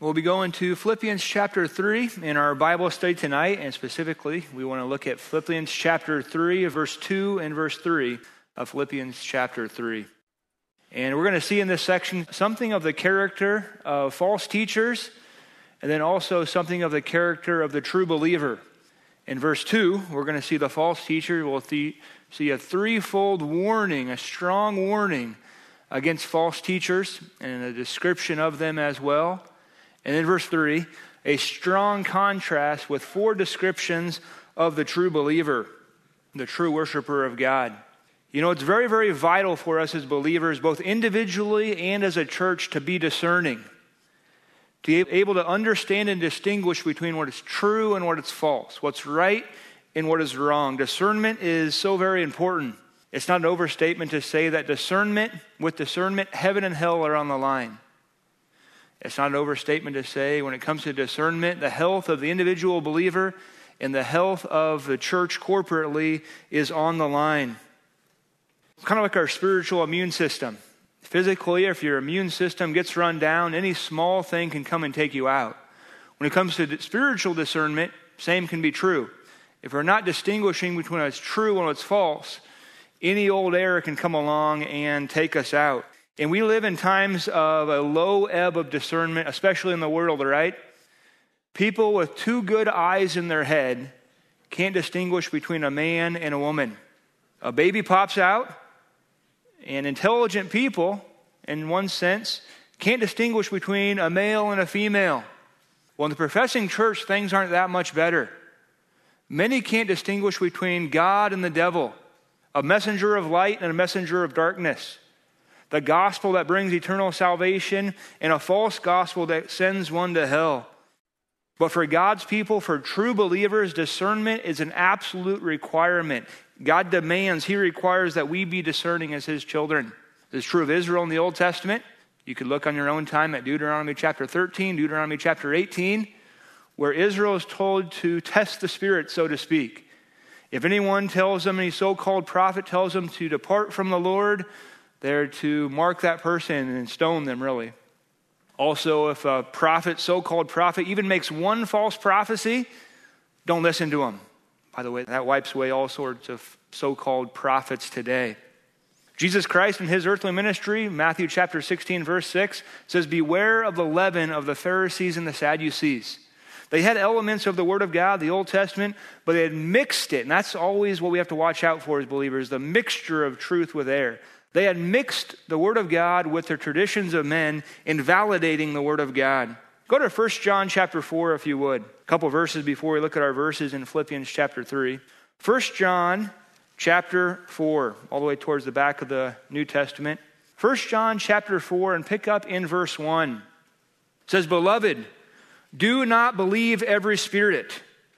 We'll be going to Philippians chapter 3 in our Bible study tonight, and specifically, we want to look at Philippians chapter 3, verse 2 and verse 3 of Philippians chapter 3. And we're going to see in this section something of the character of false teachers, and then also something of the character of the true believer. In verse 2, we're going to see the false teacher. We'll see a threefold warning, a strong warning against false teachers, and a description of them as well. And in verse 3, a strong contrast with four descriptions of the true believer, the true worshiper of God. You know, it's very, very vital for us as believers, both individually and as a church, to be discerning, to be able to understand and distinguish between what is true and what is false, what's right and what is wrong. Discernment is so very important. It's not an overstatement to say that with discernment, heaven and hell are on the line. It's not an overstatement to say when it comes to discernment, the health of the individual believer and the health of the church corporately is on the line. It's kind of like our spiritual immune system. Physically, if your immune system gets run down, any small thing can come and take you out. When it comes to spiritual discernment, same can be true. If we're not distinguishing between what's true and what's false, any old error can come along and take us out. And we live in times of a low ebb of discernment, especially in the world, right? People with two good eyes in their head can't distinguish between a man and a woman. A baby pops out, and intelligent people, in one sense, can't distinguish between a male and a female. Well, in the professing church, things aren't that much better. Many can't distinguish between God and the devil, a messenger of light and a messenger of darkness, the gospel that brings eternal salvation and a false gospel that sends one to hell. But for God's people, for true believers, discernment is an absolute requirement. God demands, He requires that we be discerning as His children. This is true of Israel in the Old Testament. You could look on your own time at Deuteronomy chapter 13, Deuteronomy chapter 18, where Israel is told to test the spirit, so to speak. If anyone tells them, any so-called prophet tells them to depart from the Lord, they're to mark that person and stone them, really. Also, if a prophet, so-called prophet, even makes one false prophecy, don't listen to him. By the way, that wipes away all sorts of so-called prophets today. Jesus Christ in His earthly ministry, Matthew chapter 16, verse 6, says, "Beware of the leaven of the Pharisees and the Sadducees." They had elements of the Word of God, the Old Testament, but they had mixed it. And that's always what we have to watch out for as believers, the mixture of truth with error. They had mixed the Word of God with the traditions of men, invalidating the Word of God. Go to 1 John chapter 4, if you would. A couple verses before we look at our verses in Philippians chapter 3. 1 John chapter 4, all the way towards the back of the New Testament. 1 John chapter 4, and pick up in verse 1. It says, "Beloved, do not believe every spirit.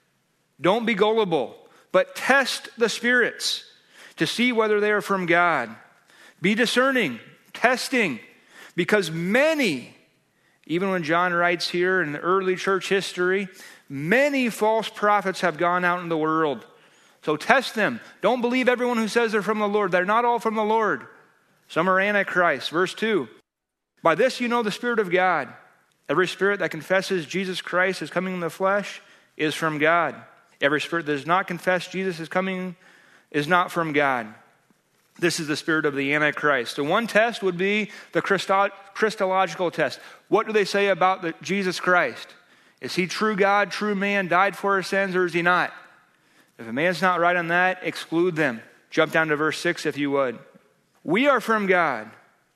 Don't be gullible, but test the spirits to see whether they are from God. Be discerning, testing, because many," even when John writes here in the early church history, "many false prophets have gone out in the world. So test them. Don't believe everyone who says they're from the Lord. They're not all from the Lord. Some are antichrist." Verse 2, "By this you know the Spirit of God. Every spirit that confesses Jesus Christ is coming in the flesh is from God. Every spirit that does not confess Jesus is coming is not from God. This is the spirit of the Antichrist." So one test would be the Christological test. What do they say about Jesus Christ? Is He true God, true man, died for our sins, or is He not? If a man's not right on that, exclude them. Jump down to verse 6 if you would. "We are from God.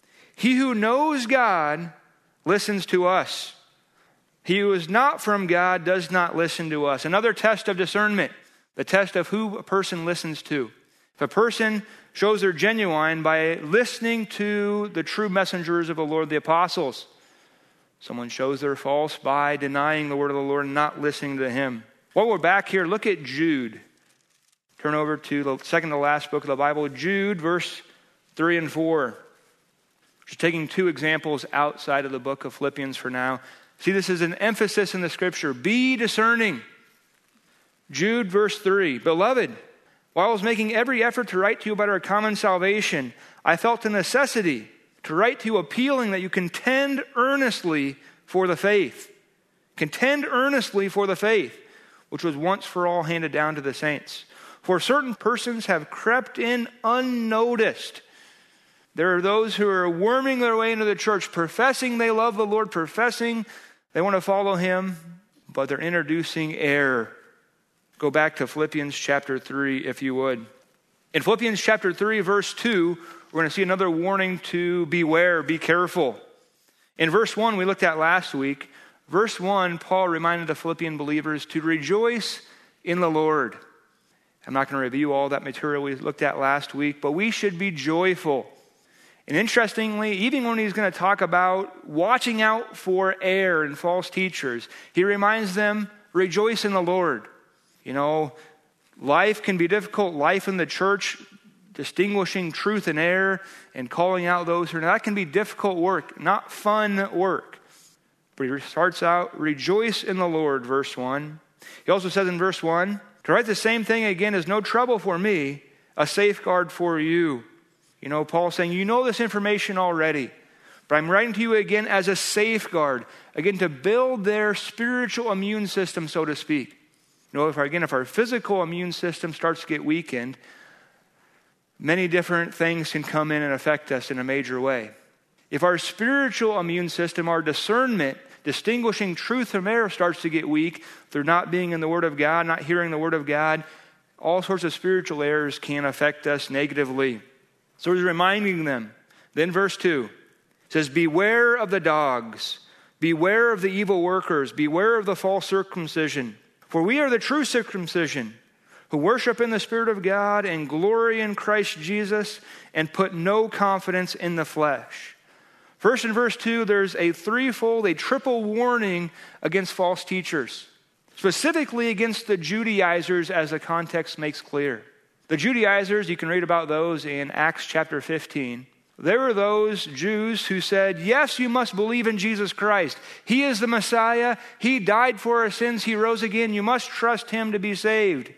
He who knows God listens to us. He who is not from God does not listen to us." Another test of discernment, the test of who a person listens to. If a person shows they're genuine by listening to the true messengers of the Lord, the apostles. Someone shows they're false by denying the word of the Lord and not listening to Him. While we're back here, look at Jude. Turn over to the second to last book of the Bible, Jude, verse 3 and 4. Just taking two examples outside of the book of Philippians for now. See, this is an emphasis in the scripture. Be discerning. Jude, verse 3. "Beloved, while I was making every effort to write to you about our common salvation, I felt the necessity to write to you appealing that you contend earnestly for the faith, Contend earnestly for the faith, which was once for all handed down to the saints. For certain persons have crept in unnoticed. There are those who are worming their way into the church, professing they love the Lord, professing they want to follow him, but they're introducing error. Go back to Philippians chapter 3, if you would. In Philippians chapter 3, verse 2, we're going to see another warning to beware, be careful. In verse 1, we looked at last week, verse 1, Paul reminded the Philippian believers to rejoice in the Lord. I'm not going to review all that material we looked at last week, but we should be joyful. And interestingly, even when he's going to talk about watching out for error and false teachers, he reminds them, rejoice in the Lord. You know, life can be difficult. Life in the church, distinguishing truth and error and calling out those who are not, that can be difficult work, not fun work. But he starts out, rejoice in the Lord, verse 1. He also says in verse 1, to write the same thing again is no trouble for me, a safeguard for you. You know, Paul's saying, you know this information already, but I'm writing to you again as a safeguard, again, to build their spiritual immune system, so to speak. You know, if our physical immune system starts to get weakened, many different things can come in and affect us in a major way. If our spiritual immune system, our discernment, distinguishing truth from error starts to get weak through not being in the Word of God, not hearing the Word of God, all sorts of spiritual errors can affect us negatively. So he's reminding them. Then verse 2 says, beware of the dogs, beware of the evil workers, beware of the false circumcision. For we are the true circumcision, who worship in the Spirit of God and glory in Christ Jesus and put no confidence in the flesh. First, in verse 2, there's a triple warning against false teachers, specifically against the Judaizers, as the context makes clear. The Judaizers, you can read about those in Acts chapter 15. There were those Jews who said, yes, you must believe in Jesus Christ. He is the Messiah. He died for our sins. He rose again. You must trust him to be saved.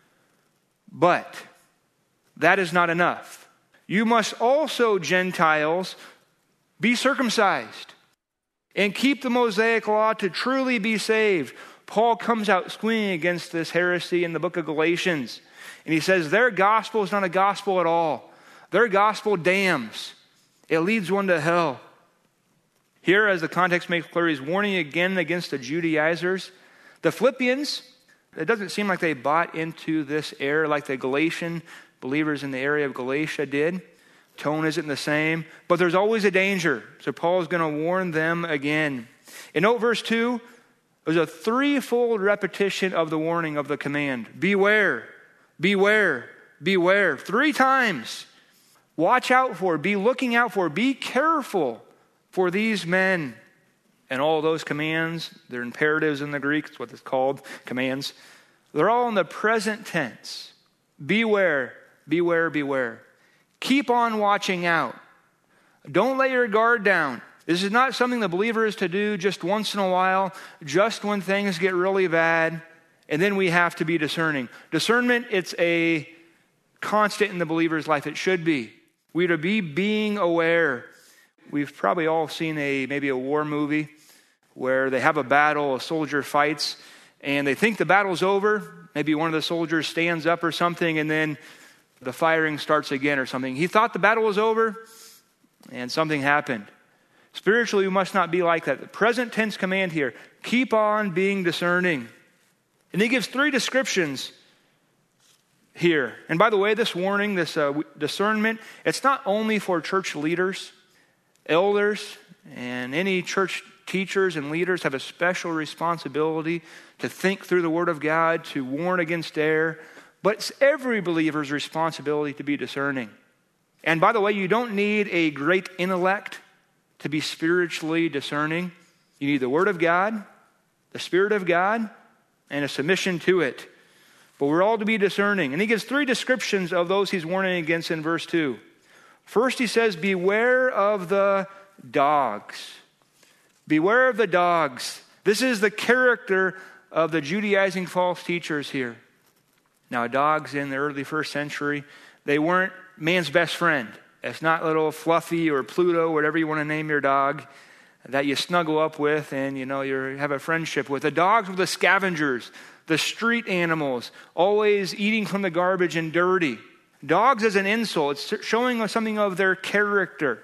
But that is not enough. You must also, Gentiles, be circumcised and keep the Mosaic law to truly be saved. Paul comes out swinging against this heresy in the book of Galatians. And he says their gospel is not a gospel at all. Their gospel damns. It leads one to hell. Here, as the context makes clear, he's warning again against the Judaizers. The Philippians, it doesn't seem like they bought into this error like the Galatian believers in the area of Galatia did. Tone isn't the same, but there's always a danger. So Paul is going to warn them again. In note verse 2, there's a threefold repetition of the warning of the command. Beware, beware, beware. 3 times. Watch out for, be looking out for, be careful for these men. And all those commands, they're imperatives in the Greek, it's what it's called, commands. They're all in the present tense. Beware, beware, beware. Keep on watching out. Don't let your guard down. This is not something the believer is to do just once in a while, just when things get really bad, and then we have to be discerning. Discernment, it's a constant in the believer's life. It should be. We're to be being aware. We've probably all seen maybe a war movie where they have a battle, a soldier fights, and they think the battle's over. Maybe one of the soldiers stands up or something, and then the firing starts again or something. He thought the battle was over, and something happened. Spiritually, we must not be like that. The present tense command here, keep on being discerning. And he gives 3 descriptions here. And by the way, this warning, this discernment, it's not only for church leaders, elders, and any church teachers and leaders have a special responsibility to think through the Word of God, to warn against error, but it's every believer's responsibility to be discerning. And by the way, you don't need a great intellect to be spiritually discerning. You need the Word of God, the Spirit of God, and a submission to it. But we're all to be discerning. And he gives 3 descriptions of those he's warning against in verse 2. First, he says, beware of the dogs. Beware of the dogs. This is the character of the Judaizing false teachers here. Now, dogs in the early 1st century, they weren't man's best friend. It's not little Fluffy or Pluto, whatever you want to name your dog. that you snuggle up with and, you have a friendship with. The dogs were the scavengers, the street animals, always eating from the garbage and dirty. Dogs as an insult, it's showing us something of their character.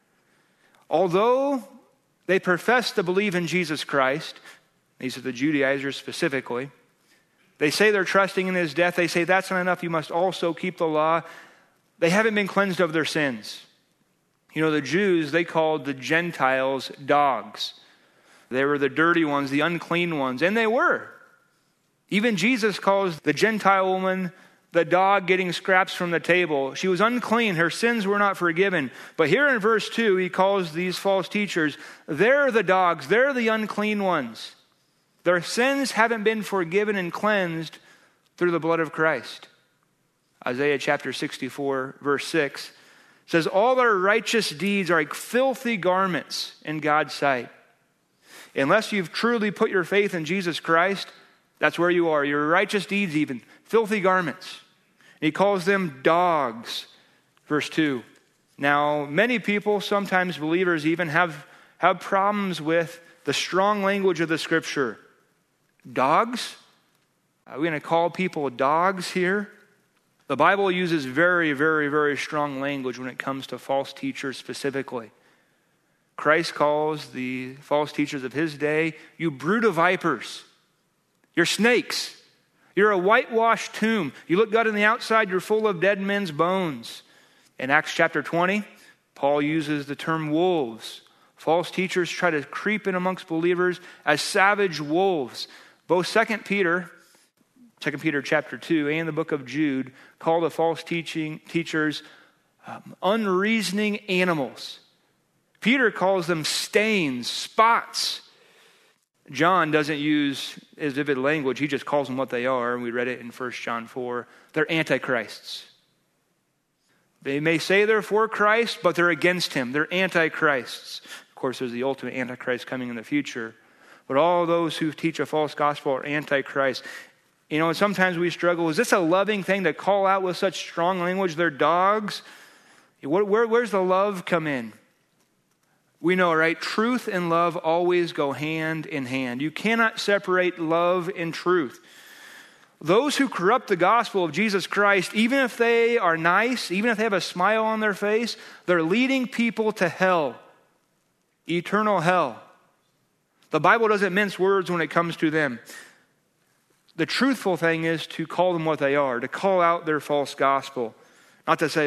Although they profess to believe in Jesus Christ, these are the Judaizers specifically, they say they're trusting in his death. They say that's not enough. You must also keep the law. They haven't been cleansed of their sins. The Jews, they called the Gentiles dogs. They were the dirty ones, the unclean ones, and they were. Even Jesus calls the Gentile woman the dog getting scraps from the table. She was unclean. Her sins were not forgiven. But here in verse 2, he calls these false teachers, they're the dogs. They're the unclean ones. Their sins haven't been forgiven and cleansed through the blood of Christ. Isaiah chapter 64, verse 6 says, all their righteous deeds are like filthy garments in God's sight. Unless you've truly put your faith in Jesus Christ, that's where you are. Your righteous deeds even, filthy garments. And he calls them dogs, verse 2. Now, many people, sometimes believers even, have problems with the strong language of the Scripture. Dogs? Are we going to call people dogs here? The Bible uses very, very, very strong language when it comes to false teachers specifically. Christ calls the false teachers of his day, you brood of vipers. You're snakes. You're a whitewashed tomb. You look good on the outside, you're full of dead men's bones. In Acts chapter 20, Paul uses the term wolves. False teachers try to creep in amongst believers as savage wolves. Both 2 Peter chapter 2 and the book of Jude call the false teachers unreasoning animals. Peter calls them stains, spots. John doesn't use as vivid language. He just calls them what they are. We read it in 1 John 4. They're antichrists. They may say they're for Christ, but they're against him. They're antichrists. Of course, there's the ultimate antichrist coming in the future. But all those who teach a false gospel are antichrist. And sometimes we struggle. Is this a loving thing to call out with such strong language? They're dogs. Where's the love come in? We know, right? Truth and love always go hand in hand. You cannot separate love and truth. Those who corrupt the gospel of Jesus Christ, even if they are nice, even if they have a smile on their face, they're leading people to hell, eternal hell. The Bible doesn't mince words when it comes to them. The truthful thing is to call them what they are, to call out their false gospel. Not to say,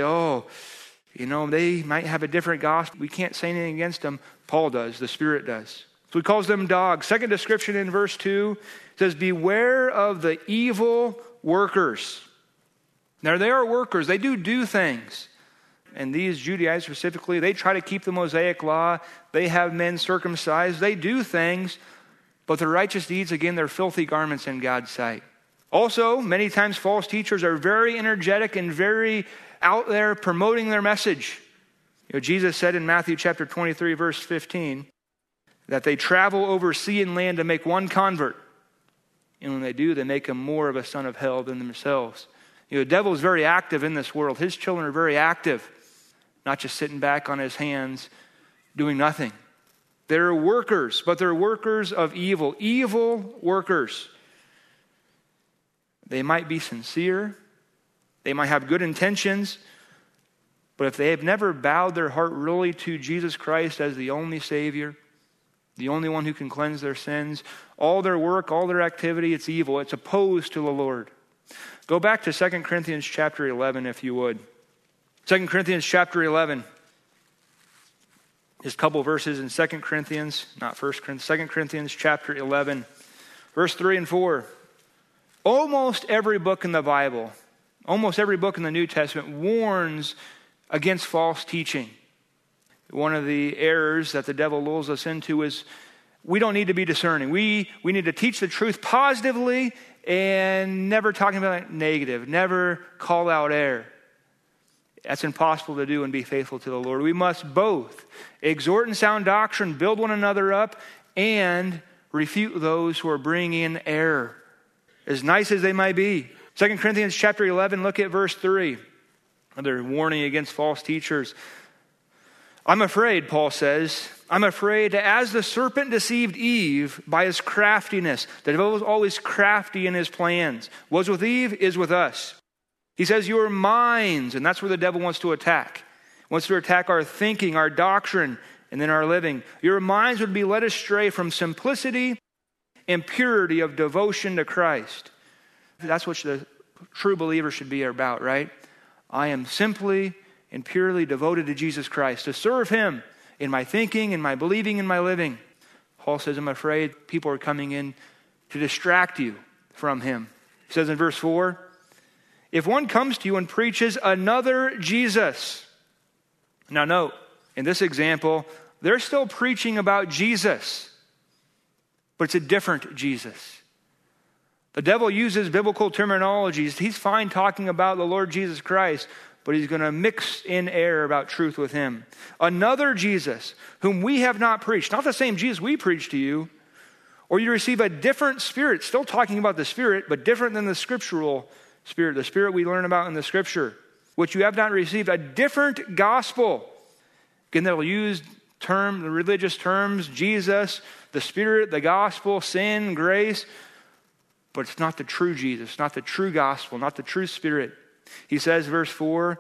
they might have a different gospel. We can't say anything against them. Paul does, the Spirit does. So he calls them dogs. Second description in verse 2 says, beware of the evil workers. Now they are workers. They do things. And these Judaizers specifically, they try to keep the Mosaic law. They have men circumcised. They do things. But their righteous deeds, again, they're filthy garments in God's sight. Also, many times false teachers are very energetic and very out there promoting their message. Jesus said in Matthew chapter 23, verse 15, that they travel over sea and land to make one convert. And when they do, they make him more of a son of hell than themselves. The devil is very active in this world. His children are very active, not just sitting back on his hands doing nothing. They're workers, but they're workers of evil. Evil workers. They might be sincere. They might have good intentions. But if they have never bowed their heart really to Jesus Christ as the only Savior, the only one who can cleanse their sins, all their work, all their activity, it's evil. It's opposed to the Lord. Go back to 2 Corinthians chapter 11, if you would. 2 Corinthians chapter 11. Just a couple verses in 2 Corinthians, not 1 Corinthians, 2 Corinthians chapter 11, verse 3 and 4. Almost every book in the Bible, almost every book in the New Testament warns against false teaching. One of the errors that the devil lulls us into is we don't need to be discerning. We need to teach the truth positively and never talking about it negative, never call out error. That's impossible to do and be faithful to the Lord. We must both exhort in sound doctrine, build one another up, and refute those who are bringing in error, as nice as they might be. 2 Corinthians chapter 11, look at verse 3. Another warning against false teachers. I'm afraid, Paul says, I'm afraid that as the serpent deceived Eve by his craftiness, the devil was always crafty in his plans, was with Eve, is with us. He says, your minds, and that's where the devil wants to attack. He wants to attack our thinking, our doctrine, and then our living. Your minds would be led astray from simplicity and purity of devotion to Christ. That's what the true believer should be about, right? I am simply and purely devoted to Jesus Christ, to serve him in my thinking, in my believing, in my living. Paul says, I'm afraid people are coming in to distract you from him. He says in verse 4, if one comes to you and preaches another Jesus. Now note, in this example, they're still preaching about Jesus, but it's a different Jesus. The devil uses biblical terminologies. He's fine talking about the Lord Jesus Christ, but he's going to mix in error about truth with him. Another Jesus, whom we have not preached, not the same Jesus we preached to you, or you receive a different spirit, still talking about the Spirit, but different than the scriptural Spirit, the Spirit we learn about in the Scripture, which you have not received, a different gospel. Again, they'll use the religious terms, Jesus, the Spirit, the gospel, sin, grace, but it's not the true Jesus, not the true gospel, not the true Spirit. He says, verse 4,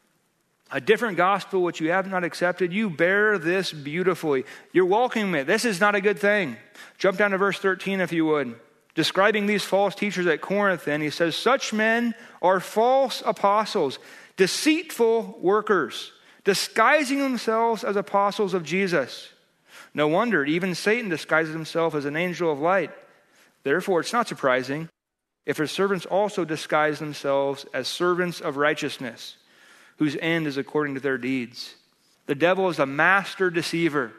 a different gospel which you have not accepted, you bear this beautifully. You're welcoming it. This is not a good thing. Jump down to verse 13 if you would. Describing these false teachers at Corinth, then, he says, such men are false apostles, deceitful workers, disguising themselves as apostles of Jesus. No wonder, even Satan disguises himself as an angel of light. Therefore, it's not surprising if his servants also disguise themselves as servants of righteousness, whose end is according to their deeds. The devil is a master deceiver.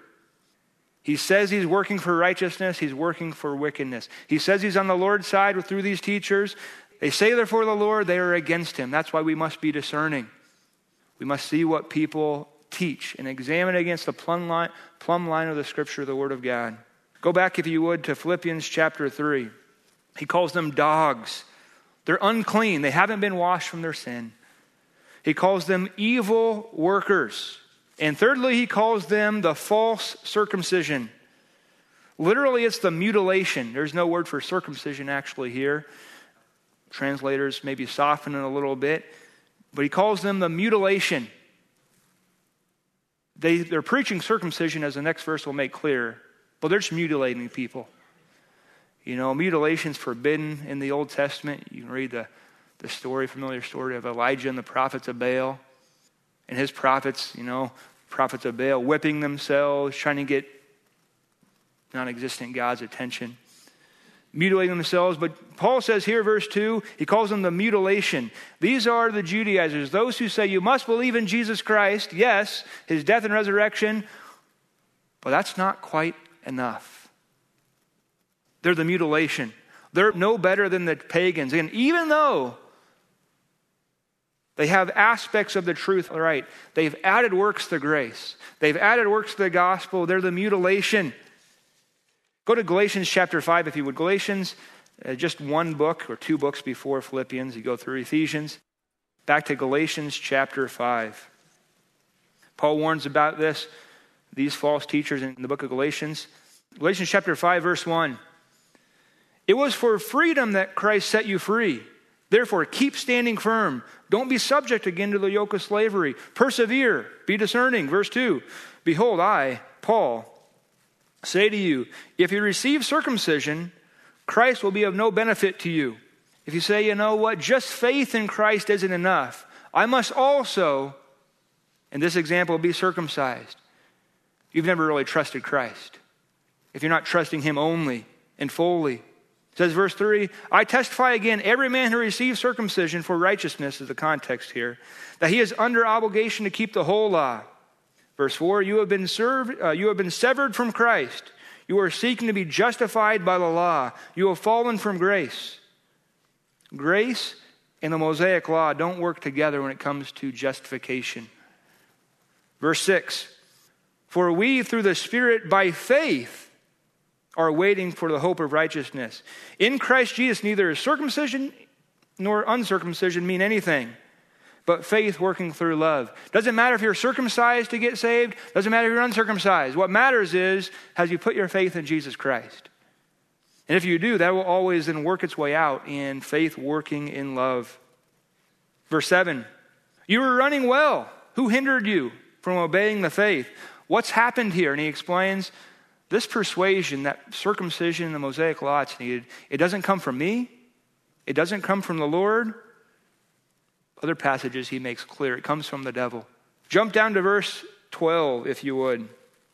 He says he's working for righteousness, he's working for wickedness. He says he's on the Lord's side through these teachers. They say they're for the Lord, they are against him. That's why we must be discerning. We must see what people teach and examine against the plumb line of the Scripture, the Word of God. Go back, if you would, to Philippians chapter 3. He calls them dogs. They're unclean. They haven't been washed from their sin. He calls them evil workers. And thirdly, he calls them the false circumcision. Literally, it's the mutilation. There's no word for circumcision actually here. Translators maybe soften it a little bit. But he calls them the mutilation. They're preaching circumcision, as the next verse will make clear, but they're just mutilating people. You know, mutilation's forbidden in the Old Testament. You can read the familiar story of Elijah and the prophets of Baal. And his prophets, prophets of Baal, whipping themselves, trying to get non-existent God's attention. Mutilating themselves. But Paul says here, verse 2, he calls them the mutilation. These are the Judaizers, those who say you must believe in Jesus Christ, yes, his death and resurrection, but that's not quite enough. They're the mutilation. They're no better than the pagans. And even though they have aspects of the truth right, they've added works to grace. They've added works to the gospel. They're the mutilation. Go to Galatians chapter 5 if you would. Galatians, just one book or two books before Philippians. You go through Ephesians. Back to Galatians chapter 5. Paul warns about these false teachers in the book of Galatians. Galatians chapter 5 verse 1. It was for freedom that Christ set you free. Therefore, keep standing firm. Don't be subject again to the yoke of slavery. Persevere. Be discerning. Verse 2. Behold, I, Paul, say to you, if you receive circumcision, Christ will be of no benefit to you. If you say, you know what, just faith in Christ isn't enough, I must also, in this example, be circumcised. You've never really trusted Christ. If you're not trusting him only and fully. It says, verse 3, I testify again, every man who receives circumcision for righteousness is the context here, that he is under obligation to keep the whole law. Verse 4, you have been severed from Christ. You are seeking to be justified by the law. You have fallen from grace. Grace and the Mosaic law don't work together when it comes to justification. Verse 6, for we through the Spirit by faith are waiting for the hope of righteousness. In Christ Jesus, neither circumcision nor uncircumcision mean anything, but faith working through love. Doesn't matter if you're circumcised to get saved. Doesn't matter if you're uncircumcised. What matters is, has you put your faith in Jesus Christ? And if you do, that will always then work its way out in faith working in love. Verse 7, you were running well. Who hindered you from obeying the faith? What's happened here? And he explains, this persuasion that circumcision in the Mosaic law is needed, it doesn't come from me. It doesn't come from the Lord. Other passages he makes clear, it comes from the devil. Jump down to verse 12, if you would.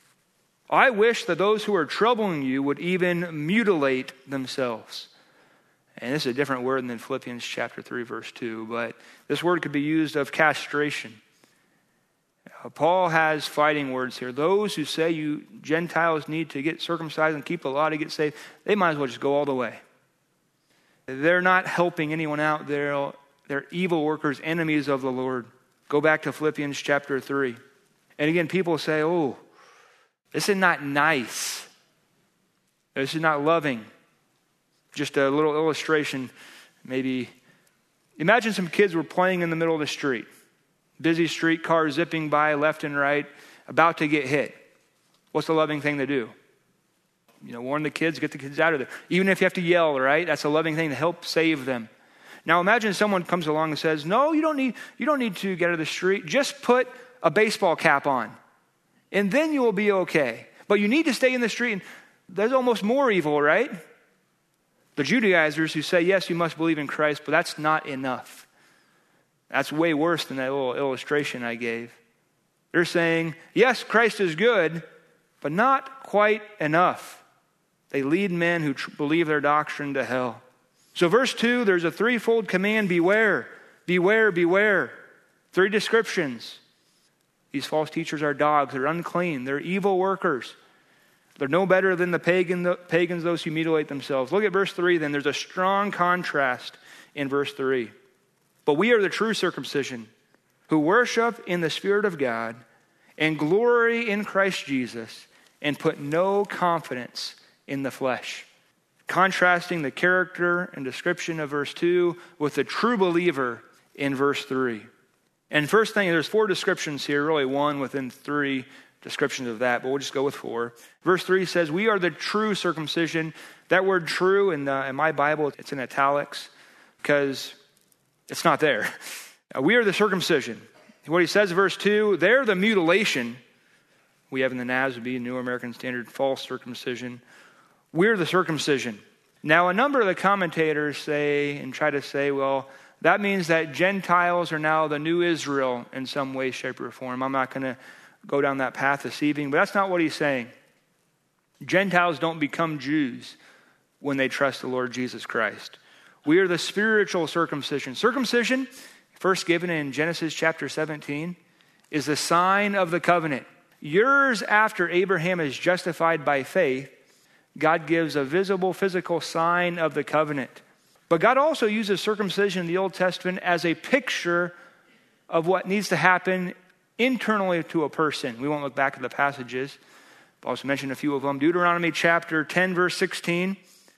I wish that those who are troubling you would even mutilate themselves. And this is a different word than Philippians chapter 3, verse 2, but this word could be used of castration. Paul has fighting words here. Those who say you Gentiles need to get circumcised and keep the law to get saved, they might as well just go all the way. They're not helping anyone out. They're evil workers, enemies of the Lord. Go back to Philippians chapter 3. And again, people say, oh, this is not nice. This is not loving. Just a little illustration, maybe. Imagine some kids were playing in the middle of the street. Busy street, cars zipping by left and right, about to get hit. What's the loving thing to do? Warn the kids, get the kids out of there. Even if you have to yell, right? That's a loving thing to help save them. Now imagine someone comes along and says, no, you don't need to get out of the street. Just put a baseball cap on, and then you will be okay. But you need to stay in the street. And there's almost more evil, right? The Judaizers who say, yes, you must believe in Christ, but that's not enough. That's way worse than that little illustration I gave. They're saying, yes, Christ is good, but not quite enough. They lead men who believe their doctrine to hell. So verse 2, there's a threefold command, beware, beware, beware. 3 descriptions. These false teachers are dogs, they're unclean, they're evil workers. They're no better than the pagans, those who mutilate themselves. Look at verse 3 then. There's a strong contrast in verse 3. But we are the true circumcision, who worship in the Spirit of God and glory in Christ Jesus and put no confidence in the flesh. Contrasting the character and description of verse 2 with the true believer in verse 3. And first thing, there's 4 descriptions here, really one within 3 descriptions of that, but we'll just go with 4. Verse 3 says, we are the true circumcision. That word true in my Bible, it's in italics because it's not there. We are the circumcision. What he says in verse 2, they're the mutilation. We have in the NASB, New American Standard, false circumcision. We're the circumcision. Now, a number of the commentators say and try to say, well, that means that Gentiles are now the new Israel in some way, shape, or form. I'm not going to go down that path this evening, but that's not what he's saying. Gentiles don't become Jews when they trust the Lord Jesus Christ. We are the spiritual circumcision. Circumcision, first given in Genesis chapter 17, is the sign of the covenant. Years after Abraham is justified by faith, God gives a visible physical sign of the covenant. But God also uses circumcision in the Old Testament as a picture of what needs to happen internally to a person. We won't look back at the passages. I'll also mention a few of them. Deuteronomy chapter 10, verse 16.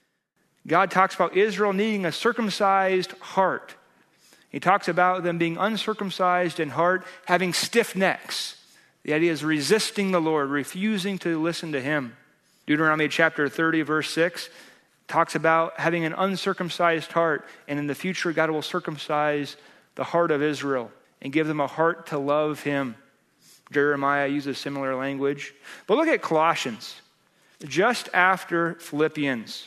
God talks about Israel needing a circumcised heart. He talks about them being uncircumcised in heart, having stiff necks. The idea is resisting the Lord, refusing to listen to him. Deuteronomy chapter 30, verse 6 talks about having an uncircumcised heart, and in the future God will circumcise the heart of Israel and give them a heart to love him. Jeremiah uses similar language. But look at Colossians, just after Philippians.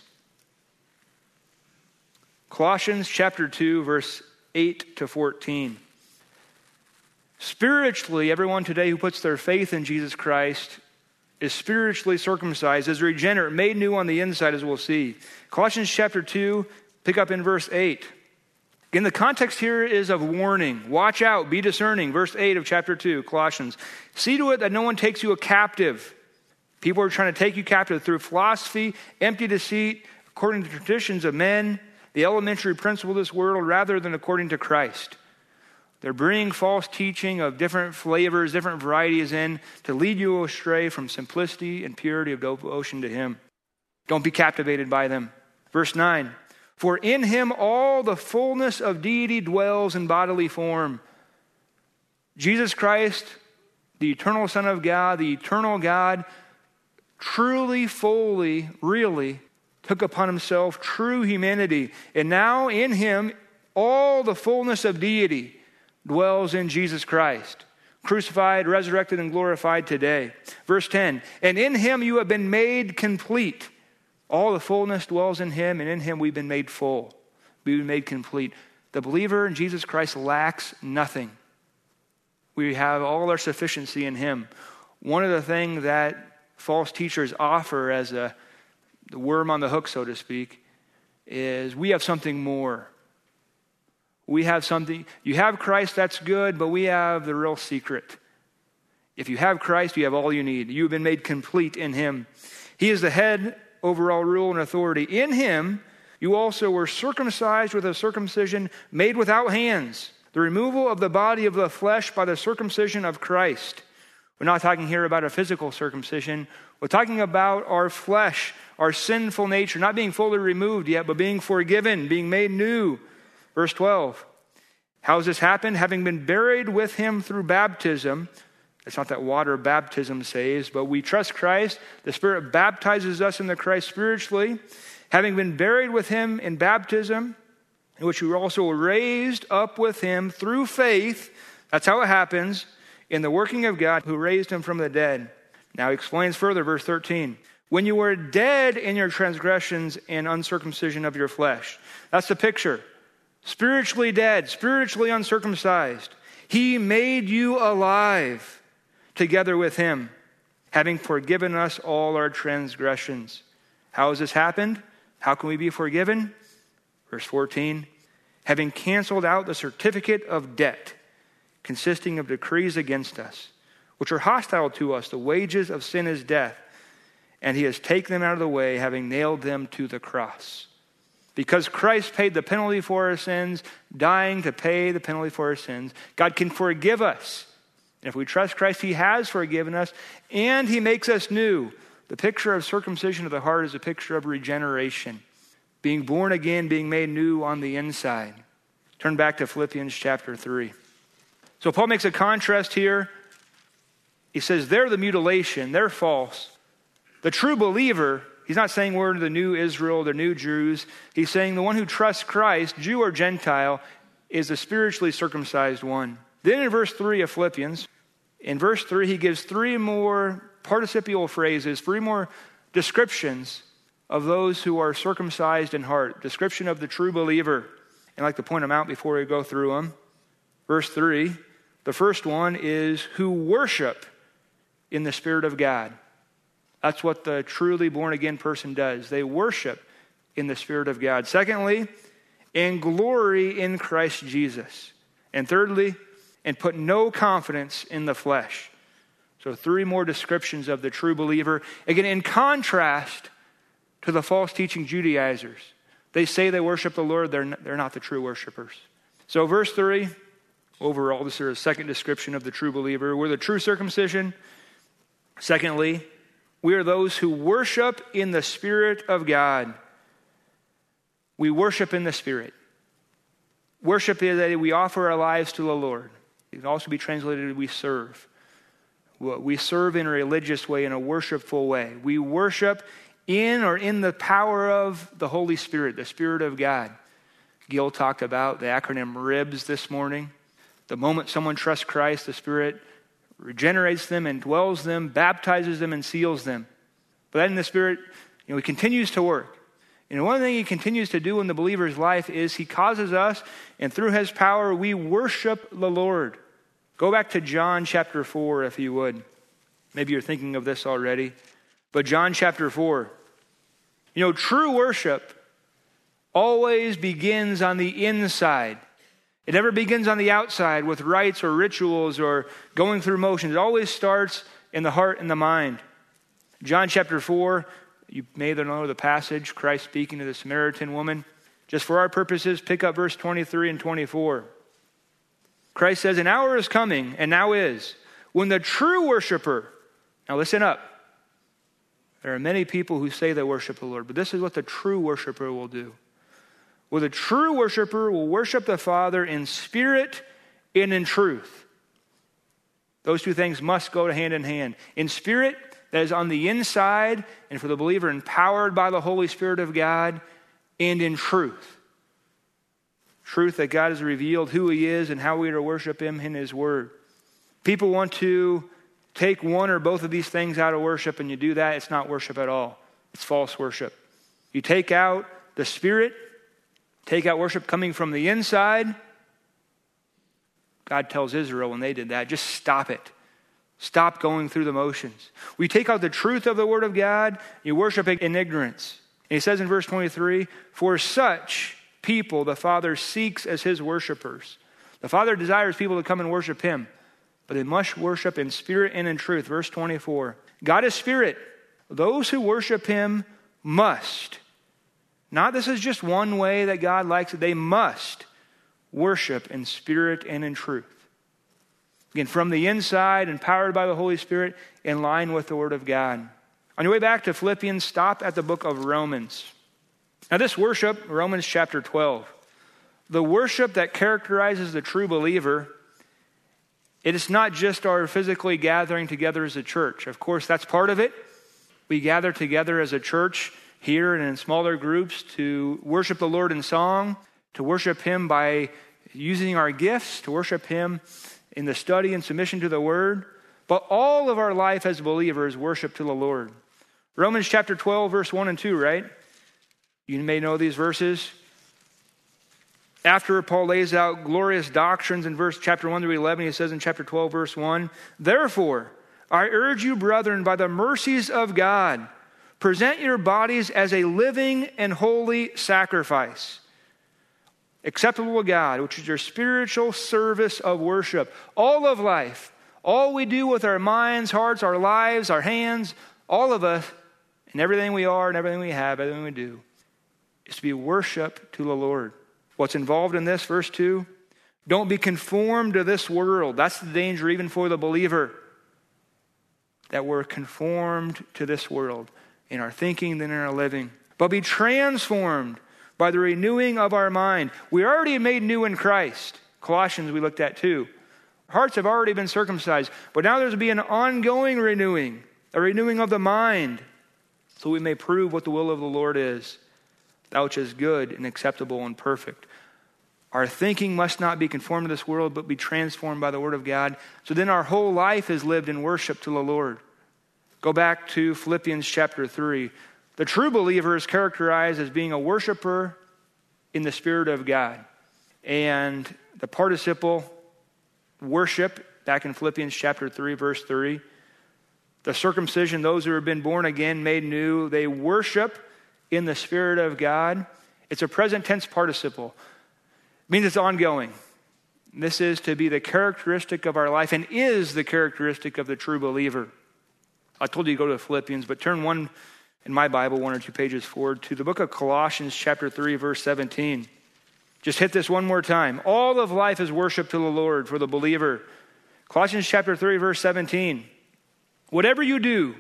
Colossians chapter 2, verse 8 to 14. Spiritually, everyone today who puts their faith in Jesus Christ is spiritually circumcised, is regenerate, made new on the inside, as we'll see. Colossians chapter 2, pick up in verse 8. Again, the context here is of warning. Watch out, be discerning. Verse 8 of chapter 2, Colossians. See to it that no one takes you a captive. People are trying to take you captive through philosophy, empty deceit, according to traditions of men, the elementary principle of this world, rather than according to Christ. They're bringing false teaching of different flavors, different varieties in to lead you astray from simplicity and purity of devotion to him. Don't be captivated by them. Verse 9, for in him all the fullness of deity dwells in bodily form, Jesus Christ, the eternal Son of God, the eternal God, truly, fully, really took upon himself true humanity. And now in him, all the fullness of deity dwells in Jesus Christ, crucified, resurrected, and glorified today. Verse 10, and in him you have been made complete. All the fullness dwells in him, and in him we've been made full. We've been made complete. The believer in Jesus Christ lacks nothing. We have all our sufficiency in him. One of the things that false teachers offer as the worm on the hook, so to speak, is we have something more. We have something. You have Christ, that's good, but we have the real secret. If you have Christ, you have all you need. You have been made complete in him. He is the head over all rule and authority. In him, you also were circumcised with a circumcision made without hands, the removal of the body of the flesh by the circumcision of Christ. We're not talking here about a physical circumcision. We're talking about our flesh, our sinful nature, not being fully removed yet, but being forgiven, being made new. Verse 12, how has this happened? Having been buried with him through baptism. It's not that water baptism saves, but we trust Christ. The Spirit baptizes us into Christ spiritually. Having been buried with him in baptism, in which we were also raised up with him through faith. That's how it happens, in the working of God who raised him from the dead. Now he explains further, verse 13. When you were dead in your transgressions and uncircumcision of your flesh. That's the picture. Spiritually dead, spiritually uncircumcised. He made you alive together with him, having forgiven us all our transgressions. How has this happened? How can we be forgiven? Verse 14, having canceled out the certificate of debt consisting of decrees against us, which are hostile to us. The wages of sin is death, and he has taken them out of the way, having nailed them to the cross. Because Christ paid the penalty for our sins, dying to pay the penalty for our sins, God can forgive us. And if we trust Christ, he has forgiven us, and he makes us new. The picture of circumcision of the heart is a picture of regeneration. Being born again, being made new on the inside. Turn back to Philippians chapter 3. So Paul makes a contrast here. He says they're the mutilation, they're false. The true believer, he's not saying we're the new Israel, the new Jews. He's saying the one who trusts Christ, Jew or Gentile, is the spiritually circumcised one. Then in verse 3 of Philippians, in verse 3, he gives three more participial phrases, three more descriptions of those who are circumcised in heart. Description of the true believer. And I'd like to point them out before we go through them. Verse 3, the first one is who worship in the Spirit of God. That's what the truly born-again person does. They worship in the Spirit of God. Secondly, and glory in Christ Jesus. And thirdly, and put no confidence in the flesh. So three more descriptions of the true believer. Again, in contrast to the false teaching Judaizers. They say they worship the Lord. They're not the true worshipers. So verse 3, overall, this is a second description of the true believer. We're the true circumcision. Secondly, we are those who worship in the Spirit of God. We worship in the Spirit. Worship is that we offer our lives to the Lord. It can also be translated, we serve. We serve in a religious way, in a worshipful way. We worship in the power of the Holy Spirit, the Spirit of God. Gil talked about the acronym RIBS this morning. The moment someone trusts Christ, the Spirit regenerates them and dwells them, baptizes them and seals them. But then the Spirit, he continues to work. And one thing he continues to do in the believer's life is he causes us, and through his power, we worship the Lord. Go back to John chapter 4, if you would. Maybe you're thinking of this already. But John chapter 4. True worship always begins on the inside. It never begins on the outside with rites or rituals or going through motions. It always starts in the heart and the mind. John chapter 4, you may know the passage, Christ speaking to the Samaritan woman. Just for our purposes, pick up verse 23 and 24. Christ says, an hour is coming, and now is, when the true worshiper, now listen up. There are many people who say they worship the Lord, but this is what the true worshiper will do. Well, the true worshiper will worship the Father in spirit and in truth. Those two things must go hand in hand. In spirit, that is on the inside, and for the believer, empowered by the Holy Spirit of God, and in truth. Truth that God has revealed who he is and how we are to worship him in his word. People want to take one or both of these things out of worship, and you do that, it's not worship at all. It's false worship. You take out the spirit, take out worship coming from the inside. God tells Israel when they did that, just stop it. Stop going through the motions. We take out the truth of the word of God, you worship in ignorance. And he says in verse 23, for such people the Father seeks as his worshipers. The Father desires people to come and worship him, but they must worship in spirit and in truth. Verse 24, God is spirit. Those who worship him must. Not this is just one way that God likes it. They must worship in spirit and in truth. Again, from the inside, empowered by the Holy Spirit, in line with the word of God. On your way back to Philippians, stop at the book of Romans. Now this worship, Romans chapter 12, the worship that characterizes the true believer, it is not just our physically gathering together as a church. Of course, that's part of it. We gather together as a church here and in smaller groups to worship the Lord in song, to worship him by using our gifts, to worship him in the study and submission to the word. But all of our life as believers worship to the Lord. Romans chapter 12, verse 1 and 2, right? You may know these verses. After Paul lays out glorious doctrines in chapter 1 through 11, he says in chapter 12, verse 1, therefore, I urge you, brethren, by the mercies of God, present your bodies as a living and holy sacrifice, acceptable to God, which is your spiritual service of worship. All of life, all we do with our minds, hearts, our lives, our hands, all of us, and everything we are and everything we have, everything we do, is to be worship to the Lord. What's involved in this, verse 2? Don't be conformed to this world. That's the danger even for the believer, that we're conformed to this world in our thinking and in our living. But be transformed by the renewing of our mind. We are already made new in Christ. Colossians we looked at too. Our hearts have already been circumcised, but now there's to be an ongoing renewing, a renewing of the mind, so we may prove what the will of the Lord is, that which is good and acceptable and perfect. Our thinking must not be conformed to this world, but be transformed by the word of God. So then our whole life is lived in worship to the Lord. Go back to Philippians chapter 3. The true believer is characterized as being a worshiper in the Spirit of God. And the participle worship, back in Philippians chapter 3, verse 3, the circumcision, those who have been born again, made new, they worship in the Spirit of God. It's a present tense participle. It means it's ongoing. This is to be the characteristic of our life and is the characteristic of the true believer. I told you to go to Philippians, but turn one in my Bible, one or two pages forward to the book of Colossians chapter 3, verse 17. Just hit this one more time. All of life is worship to the Lord for the believer. Colossians chapter 3, verse 17. Whatever you do,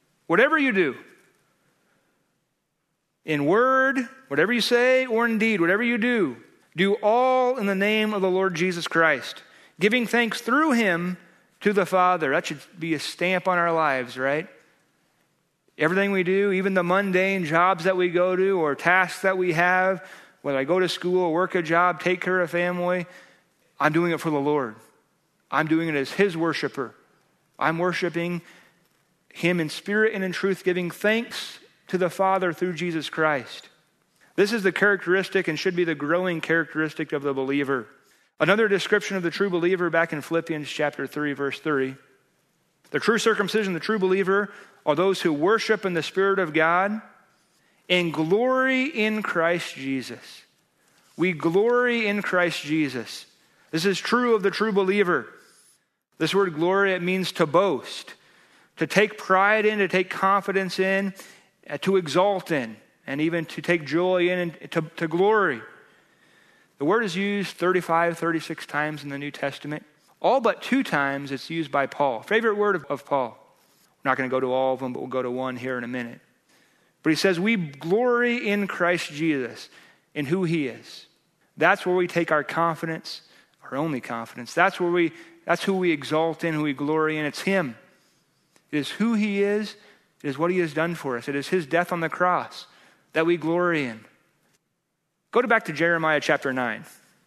in word, whatever you say, or in deed, whatever you do all in the name of the Lord Jesus Christ, giving thanks through him to the Father. That should be a stamp on our lives, right? Everything we do, even the mundane jobs that we go to or tasks that we have, whether I go to school, work a job, take care of family, I'm doing it for the Lord. I'm doing it as his worshiper. I'm worshiping him in spirit and in truth, giving thanks to the Father through Jesus Christ. This is the characteristic and should be the growing characteristic of the believer. Another description of the true believer back in Philippians chapter 3, verse 3. The true circumcision, the true believer, are those who worship in the Spirit of God and glory in Christ Jesus. We glory in Christ Jesus. This is true of the true believer. This word glory, it means to boast, to take pride in, to take confidence in, to exalt in, and even to take joy in and to glory. The word is used 35, 36 times in the New Testament. All but 2 times it's used by Paul. Favorite word of Paul. We're not going to go to all of them, but we'll go to one here in a minute. But he says we glory in Christ Jesus, in who he is. That's where we take our confidence, our only confidence. That's That's who we exalt in, who we glory in. It's him. It is who he is. It is what he has done for us. It is his death on the cross that we glory in. Go back to Jeremiah chapter 9.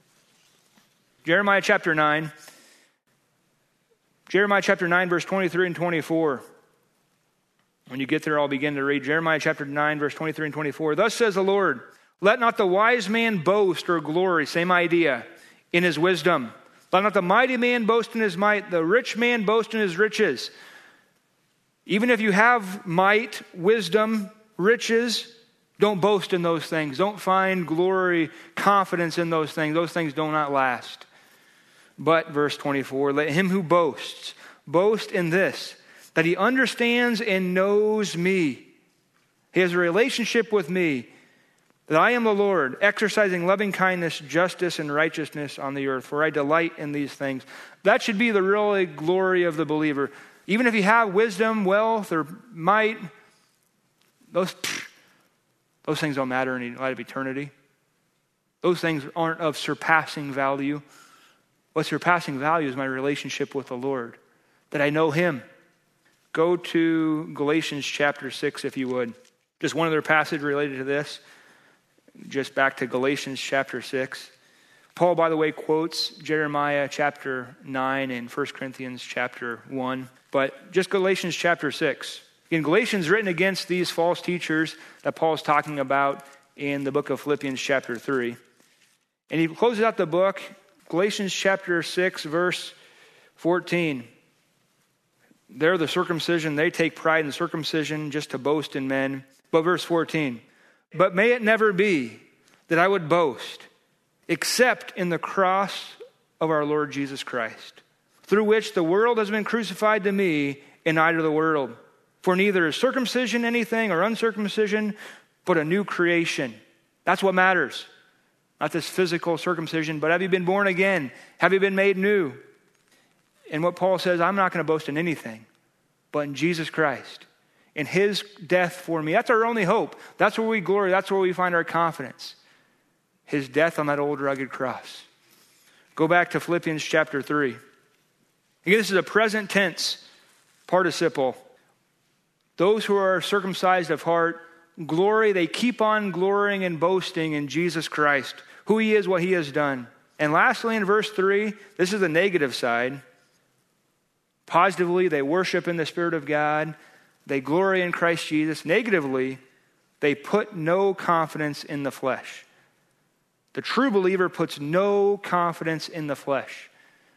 Jeremiah chapter 9. Jeremiah chapter 9, verse 23 and 24. When you get there, I'll begin to read. Jeremiah chapter 9, verse 23 and 24. Thus says the Lord, let not the wise man boast or glory, same idea, in his wisdom. Let not the mighty man boast in his might, the rich man boast in his riches. Even if you have might, wisdom, riches, don't boast in those things. Don't find glory, confidence in those things. Those things do not last. But, verse 24, let him who boasts, boast in this, that he understands and knows me. He has a relationship with me, that I am the Lord, exercising loving kindness, justice, and righteousness on the earth, for I delight in these things. That should be the real glory of the believer. Even if you have wisdom, wealth, or might, those things don't matter in light of eternity. Those things aren't of surpassing value. What's surpassing value is my relationship with the Lord, that I know him. Go to Galatians chapter 6, if you would. Just one other passage related to this. Just back to Galatians chapter 6. Paul, by the way, quotes Jeremiah chapter 9 and 1 Corinthians chapter 1. But just Galatians chapter 6. Again, Galatians written against these false teachers that Paul is talking about in the book of Philippians chapter 3. And he closes out the book, Galatians chapter 6, verse 14. They're the circumcision. They take pride in circumcision just to boast in men. But verse 14. But may it never be that I would boast except in the cross of our Lord Jesus Christ, through which the world has been crucified to me and I to the world. For neither is circumcision anything or uncircumcision, but a new creation. That's what matters. Not this physical circumcision, but have you been born again? Have you been made new? And what Paul says, I'm not going to boast in anything, but in Jesus Christ, in his death for me. That's our only hope. That's where we glory. That's where we find our confidence. His death on that old rugged cross. Go back to Philippians chapter 3. Again, this is a present tense participle. Those who are circumcised of heart, glory, they keep on glorying and boasting in Jesus Christ, who he is, what he has done. And lastly, in verse 3, this is the negative side. Positively, they worship in the Spirit of God. They glory in Christ Jesus. Negatively, they put no confidence in the flesh. The true believer puts no confidence in the flesh.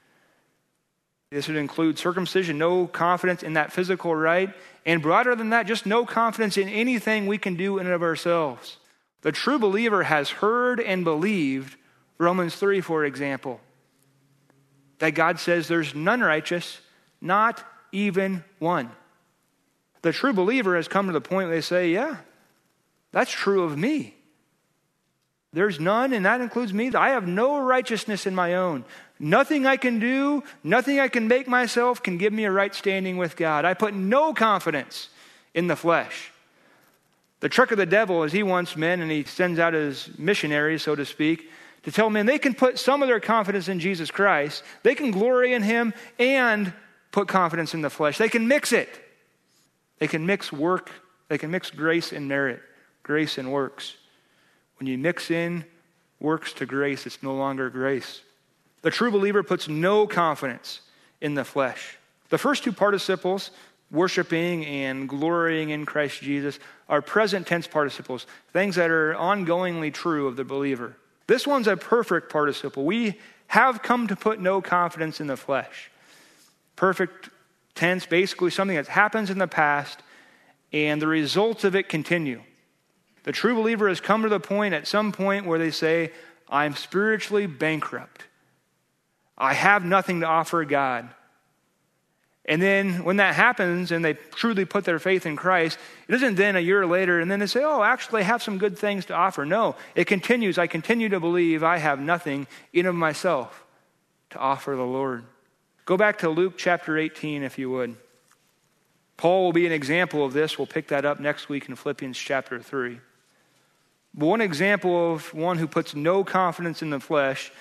This would include circumcision, no confidence in that physical right. And broader than that, just no confidence in anything we can do in and of ourselves. The true believer has heard and believed Romans 3, for example, that God says there's none righteous, not even one. The true believer has come to the point where they say, yeah, that's true of me. There's none, and that includes me. I have no righteousness in my own. Nothing I can do, nothing I can make myself can give me a right standing with God. I put no confidence in the flesh. The trick of the devil is he wants men, and he sends out his missionaries, so to speak, to tell men they can put some of their confidence in Jesus Christ. They can glory in him and put confidence in the flesh. They can mix it. They can mix work. They can mix grace and merit, grace and works. When you mix in works to grace, it's no longer grace. The true believer puts no confidence in the flesh. The first two participles, worshiping and glorying in Christ Jesus, are present tense participles, things that are ongoingly true of the believer. This one's a perfect participle. We have come to put no confidence in the flesh. Perfect tense, basically something that happens in the past and the results of it continue. The true believer has come to the point at some point where they say, I'm spiritually bankrupt. I have nothing to offer God. And then when that happens and they truly put their faith in Christ, it isn't then a year later and then they say, oh, actually I have some good things to offer. No, it continues. I continue to believe I have nothing in of myself to offer the Lord. Go back to Luke chapter 18, if you would. Paul will be an example of this. We'll pick that up next week in Philippians chapter 3. But one example of one who puts no confidence in the flesh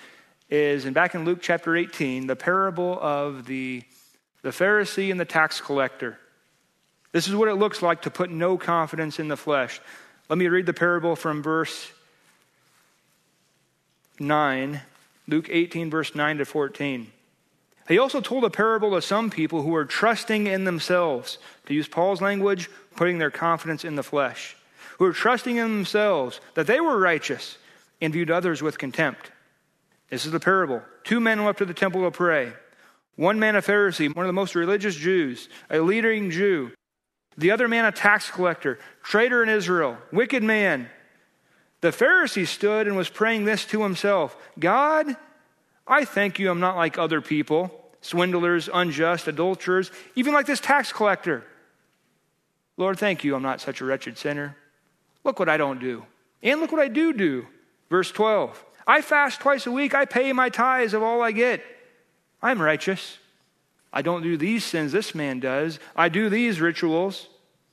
is, and back in Luke chapter 18, the parable of the Pharisee and the tax collector. This is what it looks like to put no confidence in the flesh. Let me read the parable from verse 9, Luke 18, verse 9 to 14. He also told a parable to some people who were trusting in themselves, to use Paul's language, putting their confidence in the flesh, who were trusting in themselves that they were righteous and viewed others with contempt. This is the parable. 2 men went up to the temple to pray. One man a Pharisee, one of the most religious Jews, a leading Jew. The other man a tax collector, traitor in Israel, wicked man. The Pharisee stood and was praying this to himself: God, I thank you I'm not like other people, swindlers, unjust, adulterers, even like this tax collector. Lord, thank you I'm not such a wretched sinner. Look what I don't do. And look what I do. Verse 12. I fast twice a week. I pay my tithes of all I get. I'm righteous. I don't do these sins this man does. I do these rituals.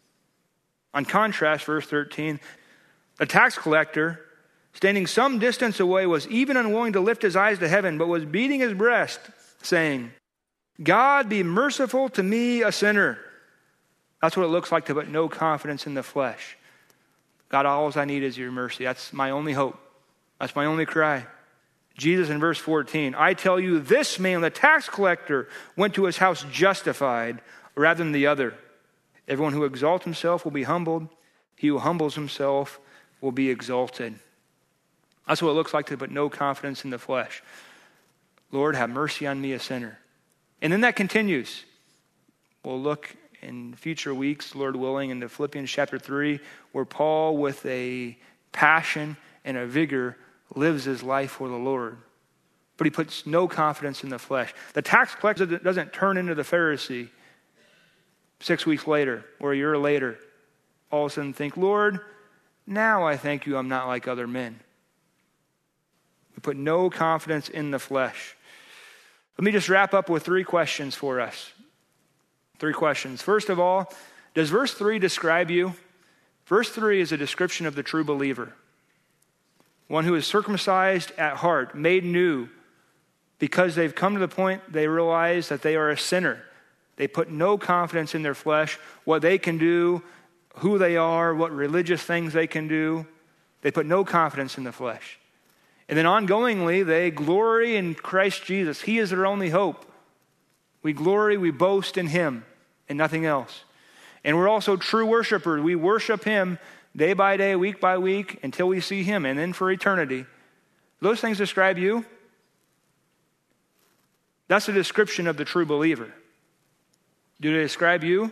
On contrast, verse 13, the tax collector, standing some distance away, was even unwilling to lift his eyes to heaven, but was beating his breast, saying, God, be merciful to me, a sinner. That's what it looks like to put no confidence in the flesh. God, all I need is your mercy. That's my only hope. That's my only cry. Jesus in verse 14, I tell you, this man, the tax collector, went to his house justified rather than the other. Everyone who exalts himself will be humbled. He who humbles himself will be exalted. That's what it looks like to put no confidence in the flesh. Lord, have mercy on me, a sinner. And then that continues. We'll look in future weeks, Lord willing, into Philippians chapter 3, where Paul, with a passion and a vigor, lives his life for the Lord. But he puts no confidence in the flesh. The tax collector doesn't turn into the Pharisee 6 weeks later or a year later. All of a sudden think, Lord, now I thank you I'm not like other men. We put no confidence in the flesh. Let me just wrap up with 3 questions for us. 3 questions. First of all, does verse 3 describe you? Verse 3 is a description of the true believer. One who is circumcised at heart, made new, because they've come to the point they realize that they are a sinner. They put no confidence in their flesh, what they can do, who they are, what religious things they can do. They put no confidence in the flesh. And then ongoingly, they glory in Christ Jesus. He is their only hope. We glory, we boast in him and nothing else. And we're also true worshipers. We worship him day by day, week by week, until we see him, and then for eternity. Those things describe you. That's a description of the true believer. Do they describe you?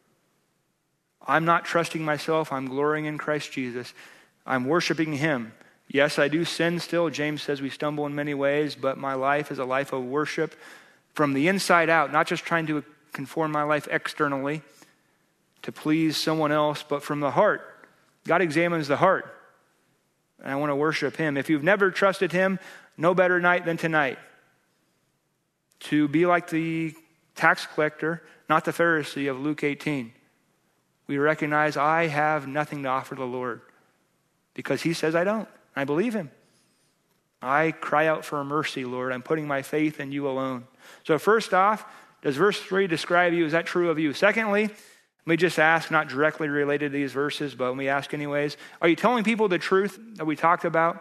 I'm not trusting myself. I'm glorying in Christ Jesus. I'm worshiping him. Yes, I do sin still. James says we stumble in many ways, but my life is a life of worship from the inside out, not just trying to conform my life externally to please someone else, but from the heart. God examines the heart, and I want to worship him. If you've never trusted him, no better night than tonight to be like the tax collector, not the Pharisee of Luke 18. We recognize I have nothing to offer the Lord because he says I don't. I believe him. I cry out for mercy, Lord. I'm putting my faith in you alone. So first off, does verse 3 describe you? Is that true of you? Secondly, let me just ask, not directly related to these verses, but let me ask anyways. Are you telling people the truth that we talked about?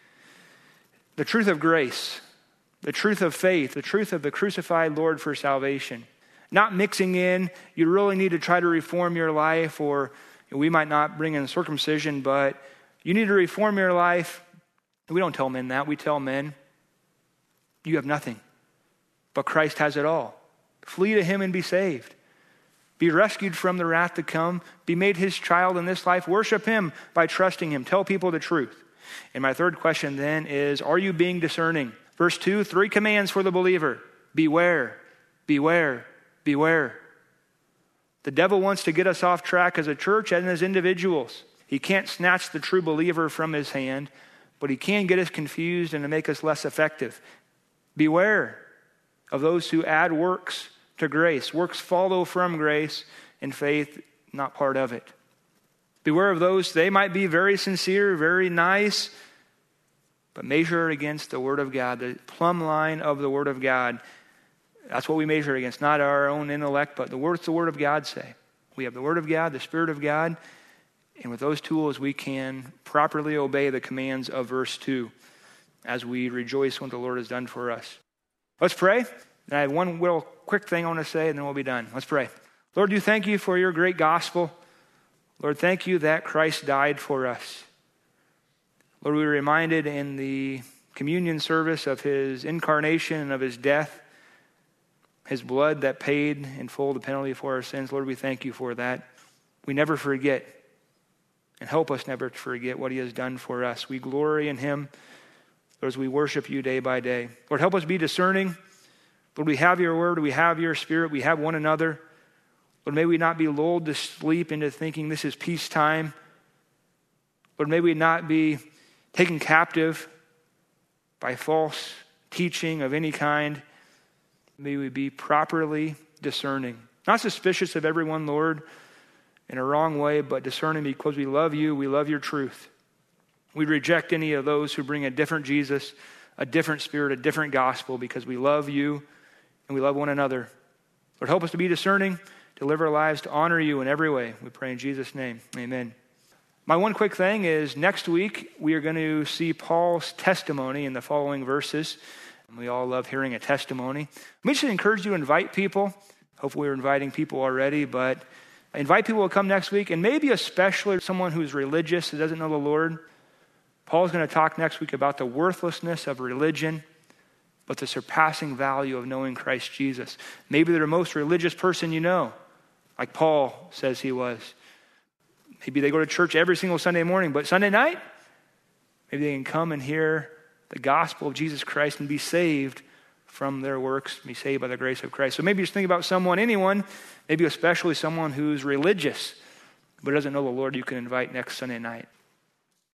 The truth of grace, the truth of faith, the truth of the crucified Lord for salvation. Not mixing in, you really need to try to reform your life, or we might not bring in circumcision, but you need to reform your life. We don't tell men that. We tell men, you have nothing, but Christ has it all. Flee to him and be saved. Be rescued from the wrath to come. Be made his child in this life. Worship him by trusting him. Tell people the truth. And my third question then is, are you being discerning? Verse 2, 3 commands for the believer. Beware, beware, beware. The devil wants to get us off track as a church and as individuals. He can't snatch the true believer from his hand, but he can get us confused and to make us less effective. Beware of those who add works to grace. Works follow from grace, and faith not part of it. Beware of those. They might be very sincere, very nice, but measure it against the Word of God, the plumb line of the Word of God. That's what we measure against, not our own intellect, but what's the Word of God say? We have the Word of God, the Spirit of God, and with those tools we can properly obey the commands of verse 2 as we rejoice in what the Lord has done for us. Let's pray. And I have one little quick thing I want to say, and then we'll be done. Let's pray. Lord, do thank you for your great gospel. Lord, thank you that Christ died for us. Lord, we were reminded in the communion service of his incarnation and of his death, his blood that paid in full the penalty for our sins. Lord, we thank you for that. We never forget, and help us never to forget what he has done for us. We glory in him, Lord, as we worship you day by day. Lord, help us be discerning. Lord, we have your word, we have your spirit, we have one another. Lord, may we not be lulled to sleep into thinking this is peacetime. Lord, may we not be taken captive by false teaching of any kind. May we be properly discerning. Not suspicious of everyone, Lord, in a wrong way, but discerning because we love you, we love your truth. We reject any of those who bring a different Jesus, a different spirit, a different gospel, because we love you and we love one another. Lord, help us to be discerning, to live our lives to honor you in every way. We pray in Jesus' name. Amen. My one quick thing is next week we are going to see Paul's testimony in the following verses. We all love hearing a testimony. Let me just encourage you to invite people. Hopefully we're inviting people already, but invite people to come next week, and maybe especially someone who's religious, who doesn't know the Lord. Paul's going to talk next week about the worthlessness of religion, but the surpassing value of knowing Christ Jesus. Maybe they're the most religious person you know, like Paul says he was. Maybe they go to church every single Sunday morning, but Sunday night, maybe they can come and hear the gospel of Jesus Christ and be saved from their works, be saved by the grace of Christ. So maybe just think about anyone, maybe especially someone who's religious, but doesn't know the Lord, you can invite next Sunday night.